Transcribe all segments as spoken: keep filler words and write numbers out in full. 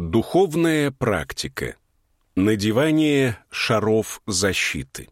Духовная практика. Надевание шаров защиты.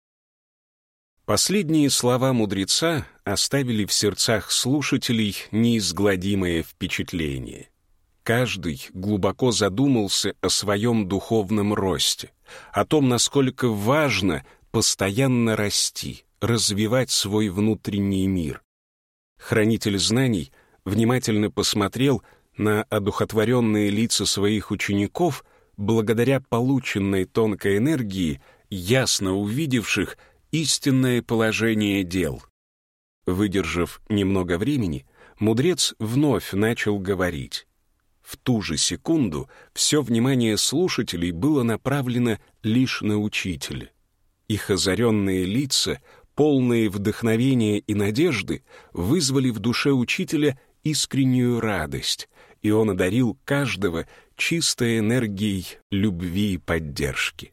Последние слова мудреца оставили в сердцах слушателей неизгладимое впечатление. Каждый глубоко задумался о своем духовном росте, о том, насколько важно постоянно расти, развивать свой внутренний мир. Хранитель знаний внимательно посмотрел на одухотворенные лица своих учеников, благодаря полученной тонкой энергии, ясно увидевших истинное положение дел. Выдержав немного времени, мудрец вновь начал говорить. В ту же секунду все внимание слушателей было направлено лишь на учителя. Их озаренные лица, полные вдохновения и надежды, вызвали в душе учителя искреннюю радость, и он одарил каждого чистой энергией любви и поддержки.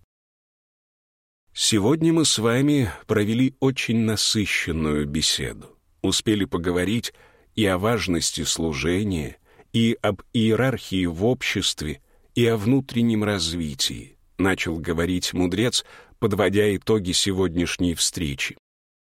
Сегодня мы с вами провели очень насыщенную беседу. Успели поговорить и о важности служения, и об иерархии в обществе, и о внутреннем развитии, начал говорить мудрец, подводя итоги сегодняшней встречи.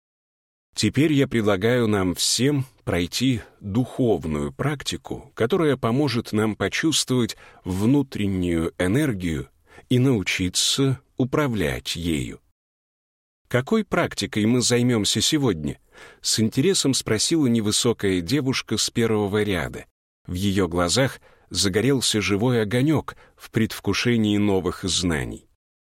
Теперь я предлагаю нам всем пройти духовную практику, которая поможет нам почувствовать внутреннюю энергию и научиться управлять ею. Какой практикой мы займемся сегодня? С интересом спросила невысокая девушка с первого ряда. В ее глазах загорелся живой огонек в предвкушении новых знаний.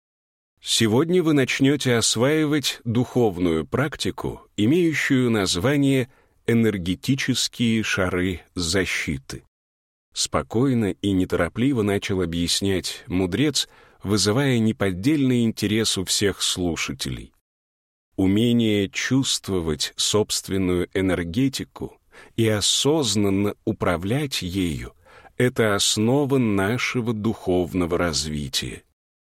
Сегодня вы начнете осваивать духовную практику, имеющую название «энергетические шары защиты». Спокойно и неторопливо начал объяснять мудрец, вызывая неподдельный интерес у всех слушателей. Умение чувствовать собственную энергетику и осознанно управлять ею — это основа нашего духовного развития.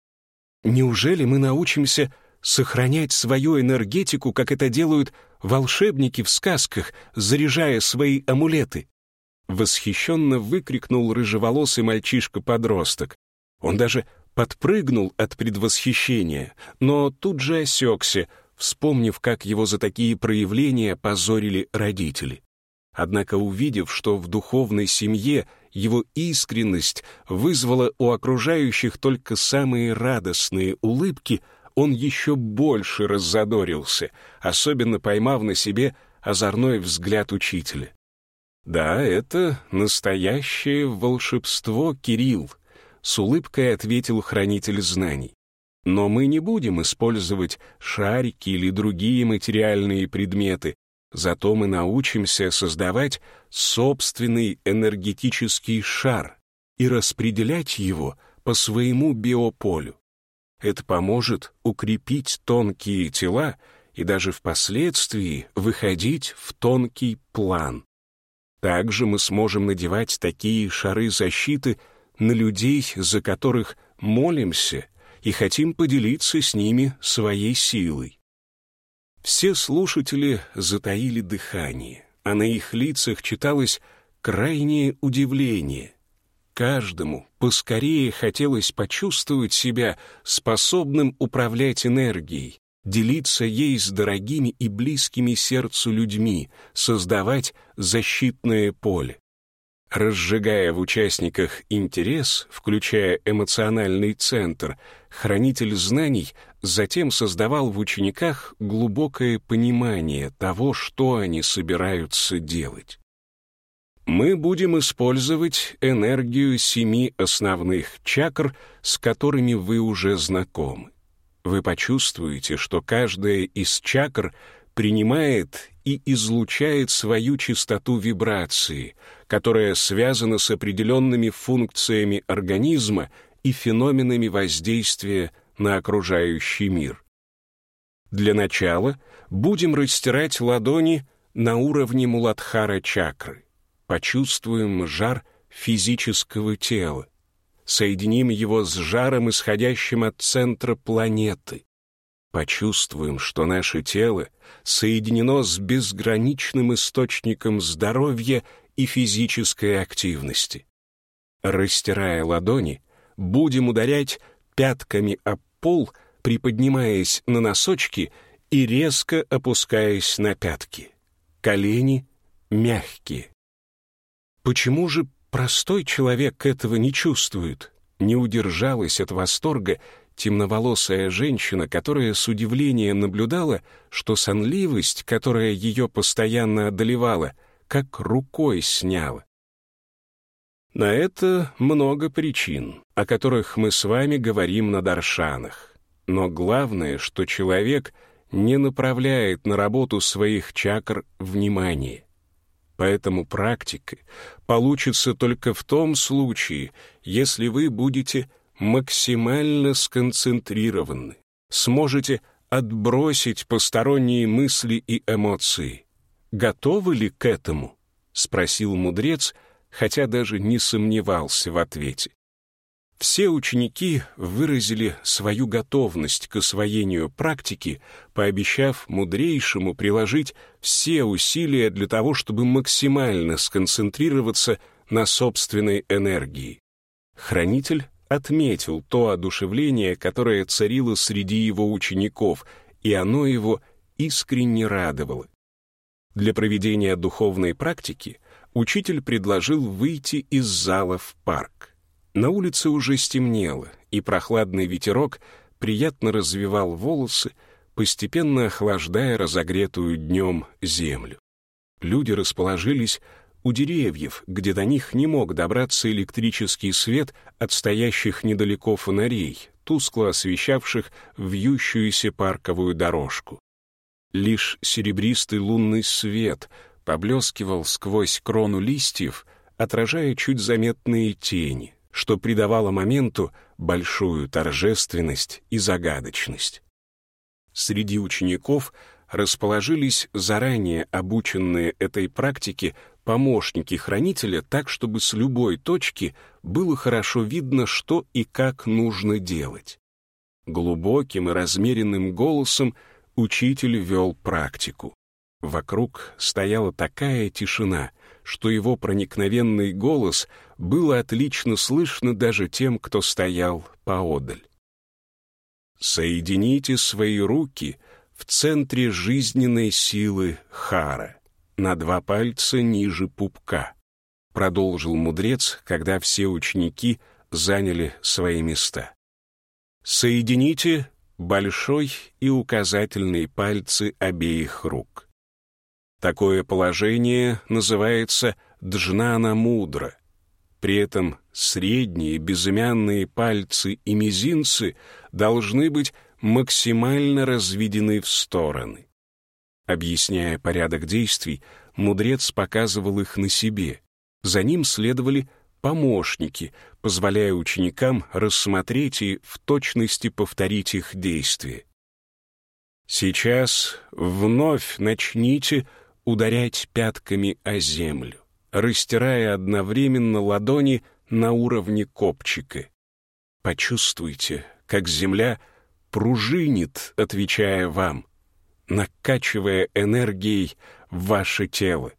Неужели мы научимся сохранять свою энергетику, как это делают волшебники в сказках, заряжая свои амулеты? Восхищенно выкрикнул рыжеволосый мальчишка-подросток. Он даже подпрыгнул от предвосхищения, но тут же осекся, вспомнив, как его за такие проявления позорили родители. Однако, увидев, что в духовной семье его искренность вызвала у окружающих только самые радостные улыбки, он еще больше раззадорился, особенно поймав на себе озорной взгляд учителя. «Да, это настоящее волшебство, Кирилл», — с улыбкой ответил хранитель знаний. «Но мы не будем использовать шарики или другие материальные предметы, зато мы научимся создавать собственный энергетический шар и распределять его по своему биополю. Это поможет укрепить тонкие тела и даже впоследствии выходить в тонкий план. Также мы сможем надевать такие шары защиты на людей, за которых молимся и хотим поделиться с ними своей силой». Все слушатели затаили дыхание, а на их лицах читалось крайнее удивление. Каждому поскорее хотелось почувствовать себя способным управлять энергией, делиться ей с дорогими и близкими сердцу людьми, создавать защитное поле. Разжигая в участниках интерес, включая эмоциональный центр, хранитель знаний затем создавал в учениках глубокое понимание того, что они собираются делать. Мы будем использовать энергию семи основных чакр, с которыми вы уже знакомы. Вы почувствуете, что каждая из чакр принимает и излучает свою частоту вибрации, которая связана с определенными функциями организма и феноменами воздействия на окружающий мир. Для начала будем растирать ладони на уровне Муладхара чакры. Почувствуем жар физического тела. Соединим его с жаром, исходящим от центра планеты. Почувствуем, что наше тело соединено с безграничным источником здоровья и физической активности. Растирая ладони, будем ударять пятками об пол, приподнимаясь на носочки и резко опускаясь на пятки. Колени мягкие. Почему же простой человек этого не чувствует? Не удержалась от восторга темноволосая женщина, которая с удивлением наблюдала, что сонливость, которая ее постоянно одолевала, как рукой сняла. На это много причин, о которых мы с вами говорим на даршанах. Но главное, что человек не направляет на работу своих чакр внимание. Поэтому практика получится только в том случае, если вы будете максимально сконцентрированы, сможете отбросить посторонние мысли и эмоции. Готовы ли к этому? Спросил мудрец, хотя даже не сомневался в ответе. Все ученики выразили свою готовность к освоению практики, пообещав мудрейшему приложить все усилия для того, чтобы максимально сконцентрироваться на собственной энергии. Хранитель отметил то одушевление, которое царило среди его учеников, и оно его искренне радовало. Для проведения духовной практики учитель предложил выйти из зала в парк. На улице уже стемнело, и прохладный ветерок приятно развевал волосы, постепенно охлаждая разогретую днем землю. Люди расположились у деревьев, где до них не мог добраться электрический свет от стоящих недалеко фонарей, тускло освещавших вьющуюся парковую дорожку. Лишь серебристый лунный свет поблескивал сквозь крону листьев, отражая чуть заметные тени, что придавало моменту большую торжественность и загадочность. Среди учеников расположились заранее обученные этой практике помощники хранителя так, чтобы с любой точки было хорошо видно, что и как нужно делать. Глубоким и размеренным голосом учитель вел практику. Вокруг стояла такая тишина, что его проникновенный голос было отлично слышно даже тем, кто стоял поодаль. Соедините свои руки в центре жизненной силы Хара, на два пальца ниже пупка, продолжил мудрец, когда все ученики заняли свои места. Соедините большой и указательный пальцы обеих рук. Такое положение называется джнана мудра. При этом средние безымянные пальцы и мизинцы должны быть максимально разведены в стороны. Объясняя порядок действий, мудрец показывал их на себе. За ним следовали помощники, позволяя ученикам рассмотреть и в точности повторить их действия. Сейчас вновь начните ударять пятками о землю, растирая одновременно ладони на уровне копчика. Почувствуйте, как земля пружинит, отвечая вам, накачивая энергией ваше тело.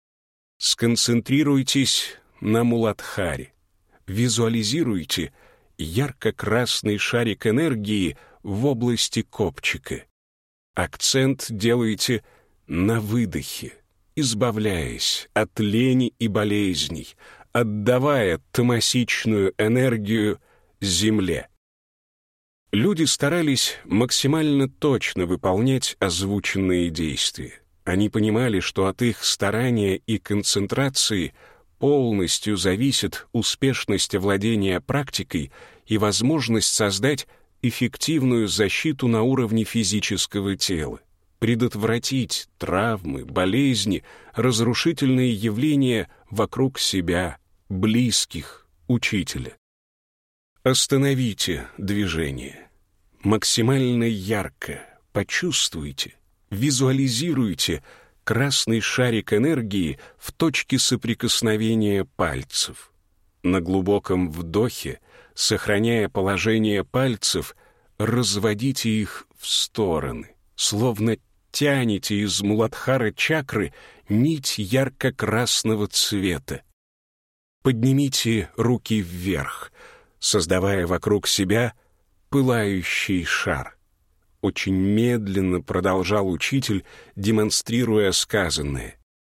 Сконцентрируйтесь на Муладхаре. Визуализируйте ярко-красный шарик энергии в области копчика. Акцент делайте на выдохе, избавляясь от лени и болезней, отдавая тамасичную энергию земле. Люди старались максимально точно выполнять озвученные действия. Они понимали, что от их старания и концентрации полностью зависит успешность овладения практикой и возможность создать эффективную защиту на уровне физического тела, предотвратить травмы, болезни, разрушительные явления вокруг себя, близких, учителя. Остановите движение. Максимально ярко почувствуйте, визуализируйте красный шарик энергии в точке соприкосновения пальцев. На глубоком вдохе, сохраняя положение пальцев, разводите их в стороны, словно тянете из Муладхара чакры нить ярко-красного цвета. Поднимите руки вверх, создавая вокруг себя пылающий шар. Очень медленно продолжал учитель, демонстрируя сказанное.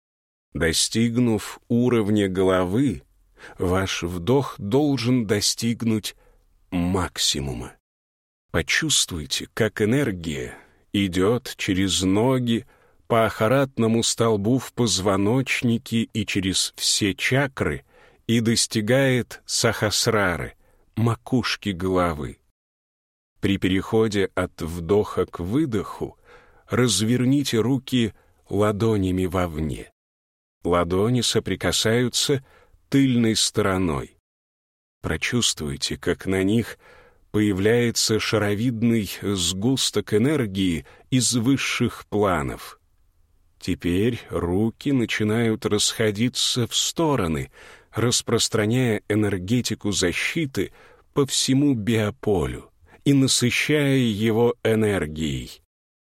Достигнув уровня головы, ваш вдох должен достигнуть максимума. Почувствуйте, как энергия идет через ноги по ахаратному столбу в позвоночнике и через все чакры и достигает сахасрары, макушки головы. При переходе от вдоха к выдоху разверните руки ладонями вовне. Ладони соприкасаются тыльной стороной. Прочувствуйте, как на них появляется шаровидный сгусток энергии из высших планов. Теперь руки начинают расходиться в стороны, распространяя энергетику защиты по всему биополю и насыщая его энергией.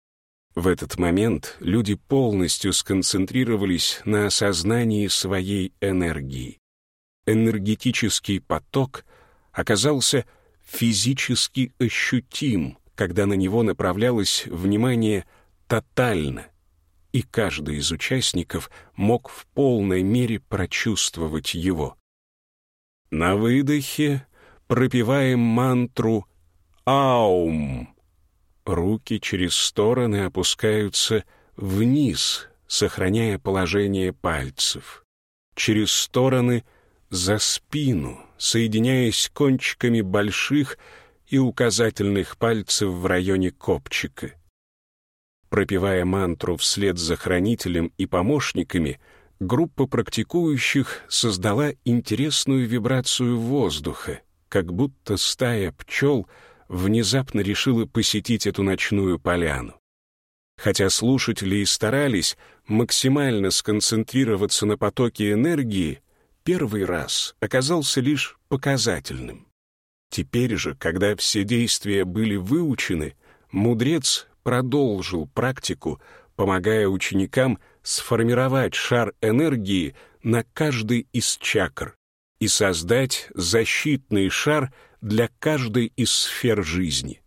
В этот момент люди полностью сконцентрировались на осознании своей энергии. Энергетический поток оказался физически ощутим, когда на него направлялось внимание тотально, и каждый из участников мог в полной мере прочувствовать его. На выдохе пропеваем мантру «Аум». Руки через стороны опускаются вниз, сохраняя положение пальцев. Через стороны за спину, соединяясь кончиками больших и указательных пальцев в районе копчика. Пропевая мантру вслед за хранителем и помощниками, группа практикующих создала интересную вибрацию воздуха, как будто стая пчел внезапно решила посетить эту ночную поляну. Хотя слушатели и старались максимально сконцентрироваться на потоке энергии, первый раз оказался лишь показательным. Теперь же, когда все действия были выучены, мудрец продолжил практику, помогая ученикам сформировать шар энергии на каждой из чакр и создать защитный шар для каждой из сфер жизни.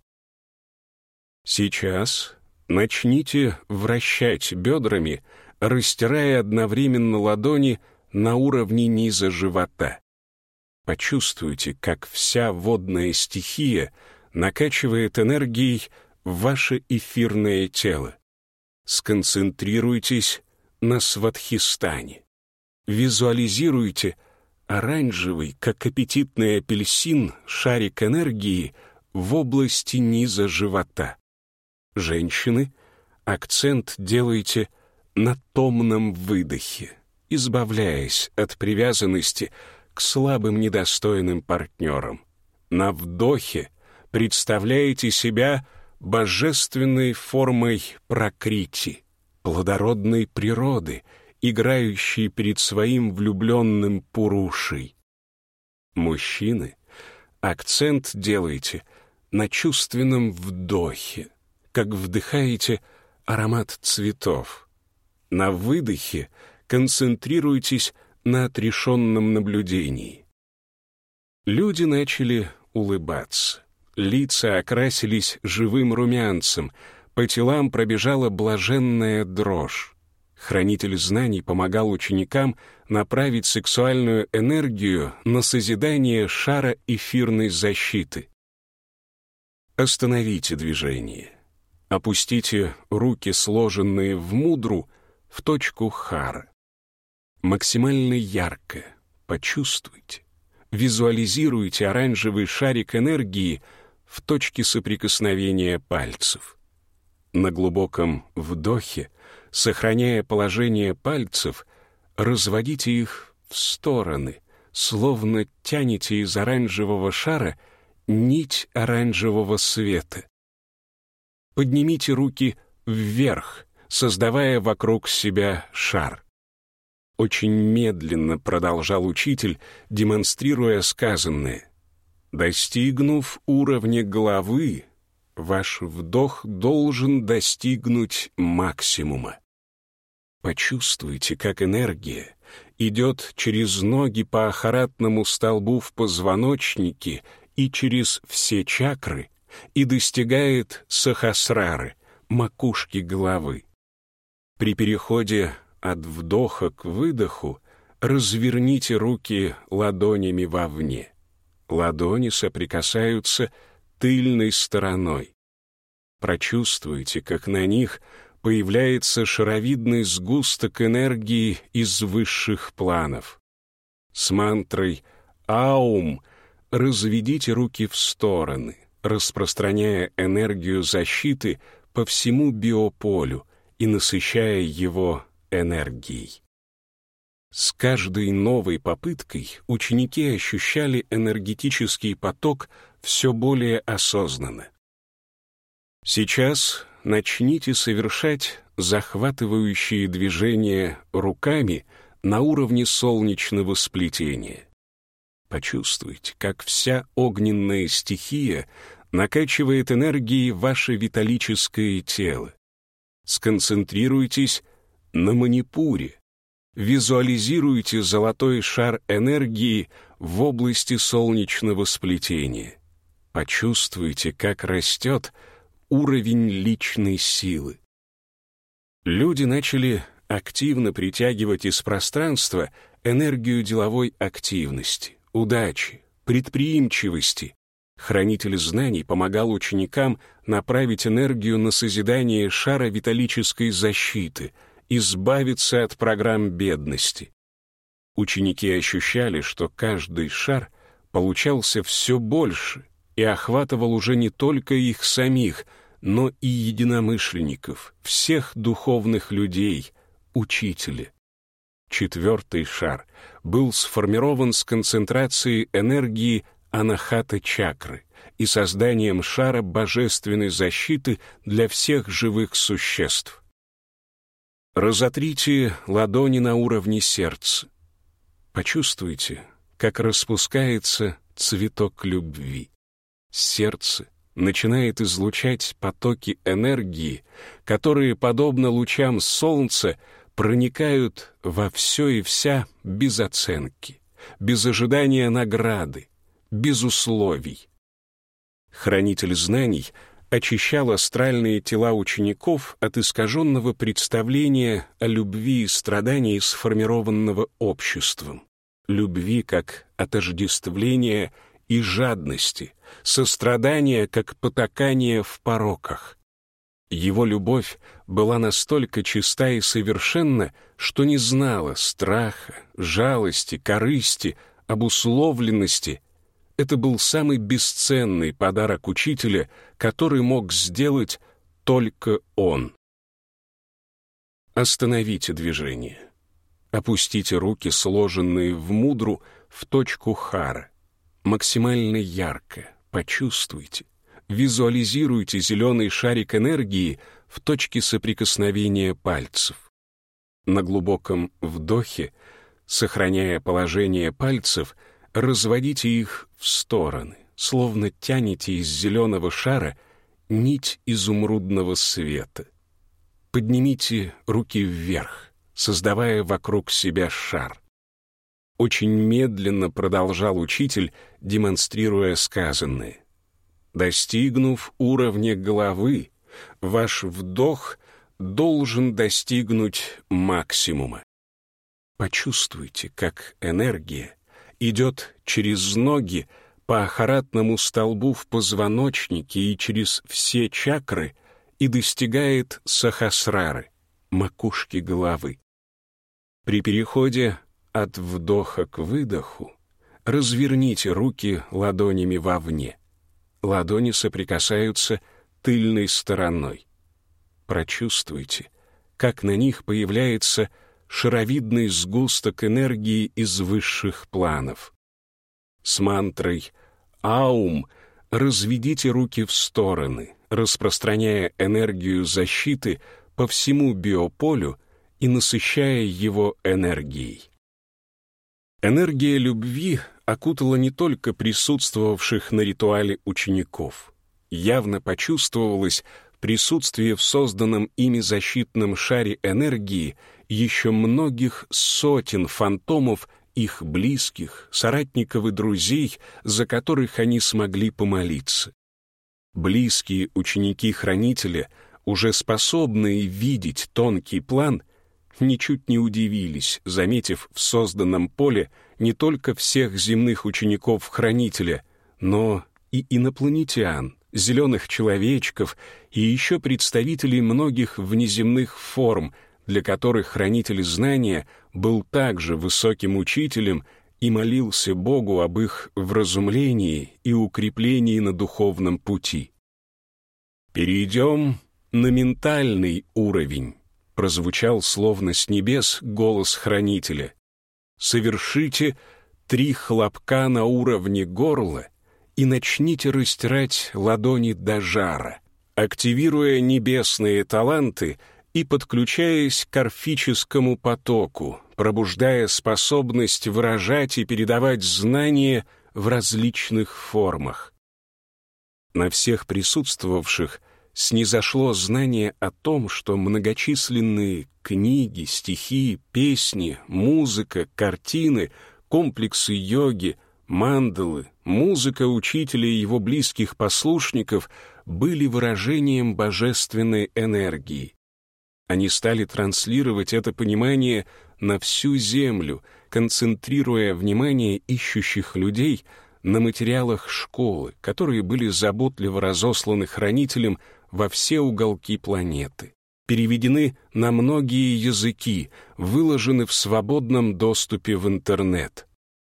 Сейчас начните вращать бедрами, растирая одновременно ладони на уровне низа живота. Почувствуйте, как вся водная стихия накачивает энергией ваше эфирное тело. Сконцентрируйтесь на свадхистане. Визуализируйте оранжевый, как аппетитный апельсин, шарик энергии в области низа живота. Женщины, акцент делайте на томном выдохе, избавляясь от привязанности к слабым недостойным партнерам. На вдохе представляете себя божественной формой пракрити, плодородной природы, играющей перед своим влюбленным пурушей. Мужчины, акцент делайте на чувственном вдохе, как вдыхаете аромат цветов. На выдохе концентрируйтесь на отрешенном наблюдении. Люди начали улыбаться. Лица окрасились живым румянцем, по телам пробежала блаженная дрожь. Хранитель знаний помогал ученикам направить сексуальную энергию на созидание шара эфирной защиты. Остановите движение. Опустите руки, сложенные в мудру, в точку хара. Максимально ярко почувствуйте, визуализируйте оранжевый шарик энергии в точке соприкосновения пальцев. На глубоком вдохе, сохраняя положение пальцев, разводите их в стороны, словно тянете из оранжевого шара нить оранжевого света. Поднимите руки вверх, создавая вокруг себя шар. Очень медленно продолжал учитель, демонстрируя сказанное. Достигнув уровня головы, ваш вдох должен достигнуть максимума. Почувствуйте, как энергия идет через ноги по ахаратному столбу в позвоночнике и через все чакры и достигает сахасрары, макушки головы. При переходе от вдоха к выдоху разверните руки ладонями вовне. Ладони соприкасаются тыльной стороной. Прочувствуйте, как на них появляется шаровидный сгусток энергии из высших планов. С мантрой «Аум» разведите руки в стороны, распространяя энергию защиты по всему биополю и насыщая его энергией. С каждой новой попыткой ученики ощущали энергетический поток все более осознанно. Сейчас начните совершать захватывающие движения руками на уровне солнечного сплетения. Почувствуйте, как вся огненная стихия накачивает энергией ваше виталическое тело. Сконцентрируйтесь на манипуре. Визуализируйте золотой шар энергии в области солнечного сплетения. Почувствуйте, как растет уровень личной силы. Люди начали активно притягивать из пространства энергию деловой активности, удачи, предприимчивости. Хранитель знаний помогал ученикам направить энергию на созидание шара виталической защиты, избавиться от программ бедности. Ученики ощущали, что каждый шар получался все больше и охватывал уже не только их самих, но и единомышленников, всех духовных людей, учителя. Четвертый шар был сформирован с концентрацией энергии анахата-чакры и созданием шара божественной защиты для всех живых существ. Разотрите ладони на уровне сердца. Почувствуйте, как распускается цветок любви. Сердце начинает излучать потоки энергии, которые, подобно лучам солнца, проникают во все и вся без оценки, без ожидания награды, без условий. Хранитель знаний очищал астральные тела учеников от искаженного представления о любви и страдании, сформированного обществом. Любви как отождествления и жадности, сострадания как потакания в пороках. Его любовь была настолько чиста и совершенна, что не знала страха, жалости, корысти, обусловленности. Это был самый бесценный подарок учителя, который мог сделать только он. Остановите движение. Опустите руки, сложенные в мудру, в точку хара. Максимально ярко почувствуйте, визуализируйте зеленый шарик энергии в точке соприкосновения пальцев. На глубоком вдохе, сохраняя положение пальцев, разводите их в стороны, словно тянете из зеленого шара нить изумрудного света. Поднимите руки вверх, создавая вокруг себя шар. Очень медленно продолжал учитель, демонстрируя сказанное. Достигнув уровня головы, ваш вдох должен достигнуть максимума. Почувствуйте, как энергия идет через ноги по ахаратному столбу в позвоночнике и через все чакры и достигает сахасрары, макушки головы. При переходе от вдоха к выдоху разверните руки ладонями вовне. Ладони соприкасаются тыльной стороной. Прочувствуйте, как на них появляется шаровидный сгусток энергии из высших планов. С мантрой «Аум» разведите руки в стороны, распространяя энергию защиты по всему биополю и насыщая его энергией. Энергия любви окутала не только присутствовавших на ритуале учеников. Явно почувствовалась присутствие в созданном ими защитном шаре энергии еще многих сотен фантомов их близких, соратников и друзей, за которых они смогли помолиться. Близкие ученики Хранителя, уже способные видеть тонкий план, ничуть не удивились, заметив в созданном поле не только всех земных учеников Хранителя, но и инопланетян, зеленых человечков и еще представителей многих внеземных форм, для которых Хранитель Знания был также высоким учителем и молился Богу об их вразумлении и укреплении на духовном пути. «Перейдем на ментальный уровень», — прозвучал словно с небес голос Хранителя. «Совершите три хлопка на уровне горла и начните растирать ладони до жара, активируя небесные таланты и подключаясь к орфическому потоку, пробуждая способность выражать и передавать знания в различных формах». На всех присутствовавших снизошло знание о том, что многочисленные книги, стихи, песни, музыка, картины, комплексы йоги, мандалы, музыка учителя и его близких послушников были выражением божественной энергии. Они стали транслировать это понимание на всю Землю, концентрируя внимание ищущих людей на материалах школы, которые были заботливо разосланы Хранителем во все уголки планеты, переведены на многие языки, выложены в свободном доступе в интернет.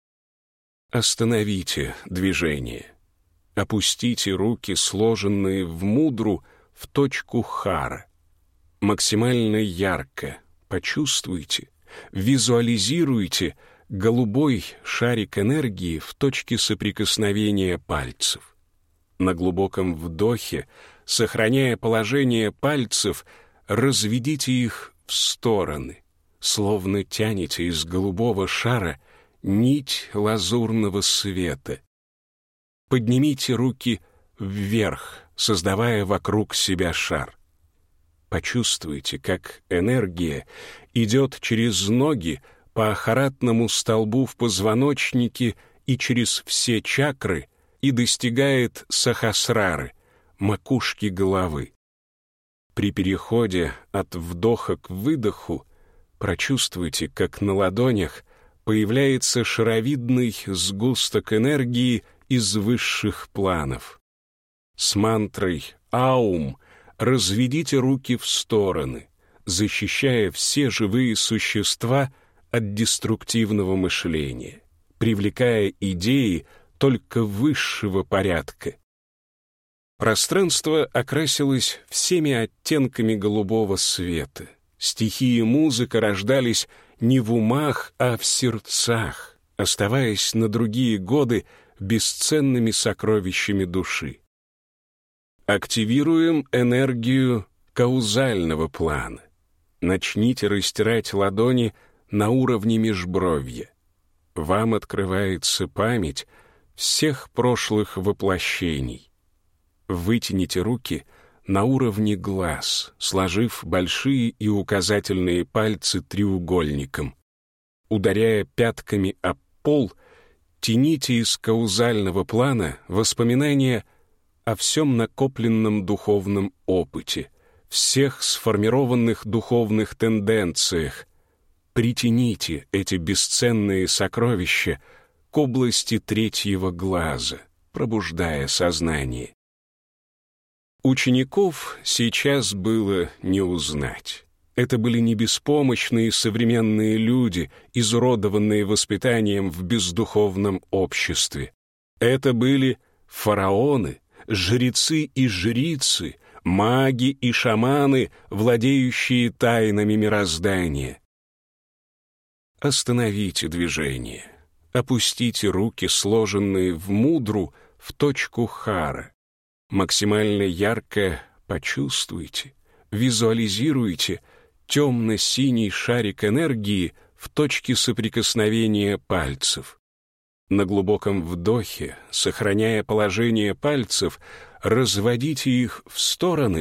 Остановите движение. Опустите руки, сложенные в мудру, в точку хара. Максимально ярко почувствуйте, визуализируйте голубой шарик энергии в точке соприкосновения пальцев. На глубоком вдохе, сохраняя положение пальцев, разведите их в стороны, словно тянете из голубого шара нить лазурного света. Поднимите руки вверх, создавая вокруг себя шар. Почувствуйте, как энергия идет через ноги по ахаратному столбу в позвоночнике и через все чакры и достигает сахасрары, макушки головы. При переходе от вдоха к выдоху прочувствуйте, как на ладонях появляется шаровидный сгусток энергии из высших планов. С мантрой «Аум» разведите руки в стороны, защищая все живые существа от деструктивного мышления, привлекая идеи только высшего порядка. Пространство окрасилось всеми оттенками голубого света. Стихи и музыка рождались не в умах, а в сердцах, оставаясь на другие годы бесценными сокровищами души. Активируем энергию каузального плана. Начните растирать ладони на уровне межбровья. Вам открывается память всех прошлых воплощений. Вытяните руки на уровне глаз, сложив большие и указательные пальцы треугольником. Ударяя пятками об пол, тяните из каузального плана воспоминания о всем накопленном духовном опыте, всех сформированных духовных тенденциях. Притяните эти бесценные сокровища к области третьего глаза, пробуждая сознание. Учеников сейчас было не узнать. Это были не беспомощные современные люди, изуродованные воспитанием в бездуховном обществе. Это были фараоны, жрецы и жрицы, маги и шаманы, владеющие тайнами мироздания. Остановите движение. Опустите руки, сложенные в мудру, в точку хара. Максимально ярко почувствуйте, визуализируйте темно-синий шарик энергии в точке соприкосновения пальцев. На глубоком вдохе, сохраняя положение пальцев, разводите их в стороны,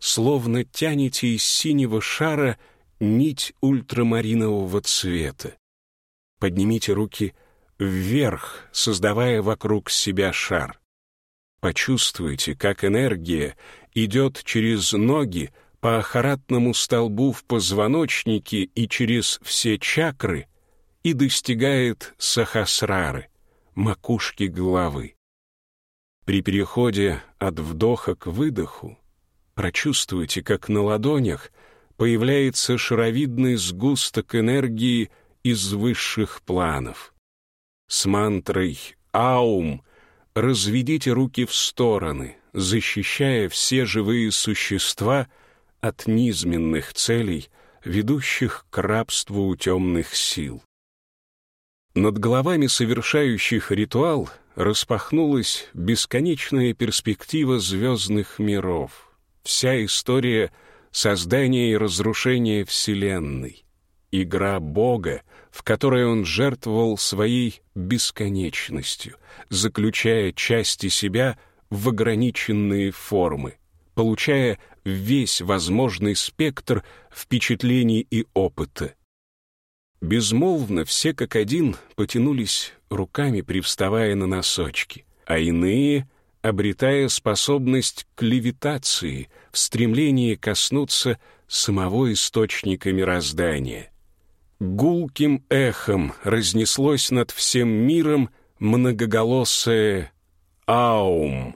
словно тянете из синего шара нить ультрамаринового цвета. Поднимите руки вверх, создавая вокруг себя шар. Почувствуйте, как энергия идет через ноги по ахаратному столбу в позвоночнике и через все чакры и достигает сахасрары, макушки головы. При переходе от вдоха к выдоху прочувствуйте, как на ладонях появляется шаровидный сгусток энергии из высших планов. С мантрой «Аум» разведите руки в стороны, защищая все живые существа от низменных целей, ведущих к рабству у темных сил. Над головами совершающих ритуал распахнулась бесконечная перспектива звездных миров, вся история создания и разрушения Вселенной, игра Бога, в которой Он жертвовал своей бесконечностью, заключая части себя в ограниченные формы, получая весь возможный спектр впечатлений и опыта. Безмолвно все как один потянулись руками, привставая на носочки, а иные — обретая способность к левитации в стремлении коснуться самого источника мироздания. Гулким эхом разнеслось над всем миром многоголосое «Аум».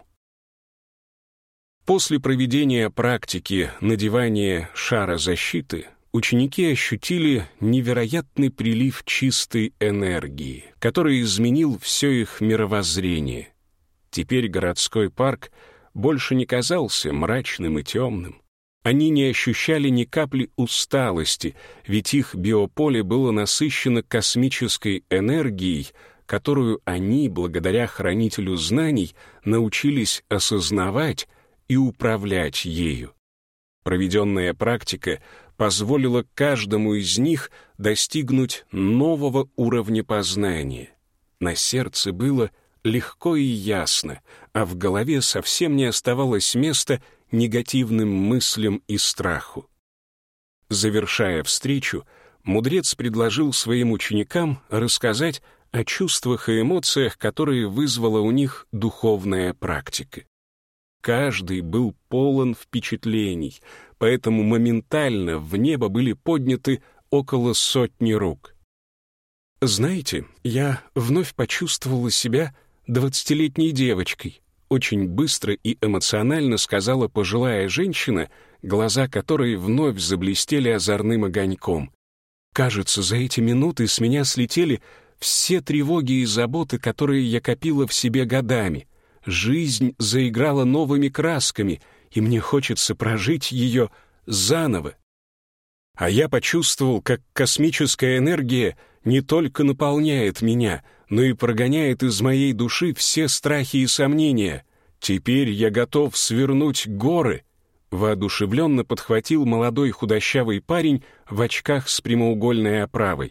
После проведения практики надевания шара защиты ученики ощутили невероятный прилив чистой энергии, который изменил все их мировоззрение. Теперь городской парк больше не казался мрачным и темным. Они не ощущали ни капли усталости, ведь их биополе было насыщено космической энергией, которую они, благодаря хранителю знаний, научились осознавать и управлять ею. Проведенная практика позволила каждому из них достигнуть нового уровня познания. На сердце было легко и ясно, а в голове совсем не оставалось места негативным мыслям и страху. Завершая встречу, мудрец предложил своим ученикам рассказать о чувствах и эмоциях, которые вызвала у них духовная практика. Каждый был полон впечатлений, поэтому моментально в небо были подняты около сотни рук. «Знаете, я вновь почувствовала себя двадцатилетней девочкой», очень быстро и эмоционально сказала пожилая женщина, глаза которой вновь заблестели озорным огоньком. «Кажется, за эти минуты с меня слетели все тревоги и заботы, которые я копила в себе годами. Жизнь заиграла новыми красками, и мне хочется прожить ее заново». А я почувствовал, как космическая энергия не только наполняет меня, но и прогоняет из моей души все страхи и сомнения. Теперь я готов свернуть горы. Воодушевленно подхватил молодой худощавый парень в очках с прямоугольной оправой.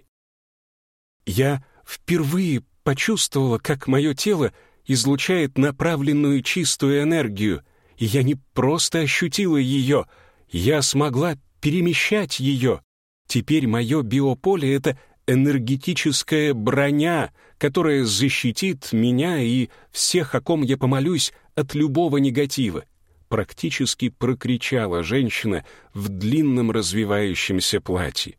Я впервые почувствовала, как мое тело излучает направленную чистую энергию, и я не просто ощутила ее, я смогла перемещать ее. Теперь мое биополе — это энергетическая броня, которая защитит меня и всех, о ком я помолюсь, от любого негатива. Практически прокричала женщина в длинном развивающемся платье.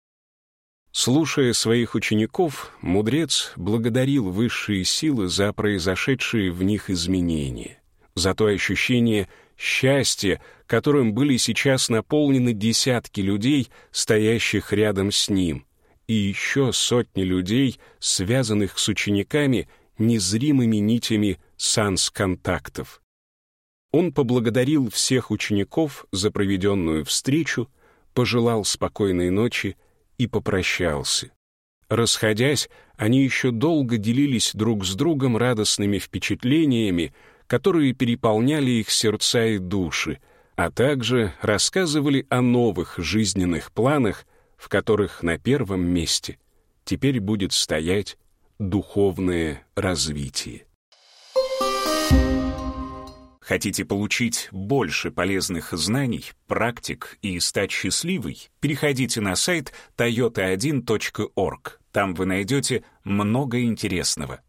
Слушая своих учеников, мудрец благодарил высшие силы за произошедшие в них изменения, за то ощущение счастья, которым были сейчас наполнены десятки людей, стоящих рядом с ним, и еще сотни людей, связанных с учениками незримыми нитями санс-контактов. Он поблагодарил всех учеников за проведенную встречу, пожелал спокойной ночи и попрощался. Расходясь, они еще долго делились друг с другом радостными впечатлениями, которые переполняли их сердца и души, а также рассказывали о новых жизненных планах, в которых на первом месте теперь будет стоять духовное развитие. Хотите получить больше полезных знаний, практик и стать счастливой? Переходите на сайт тойота один точка орг. Там вы найдете много интересного.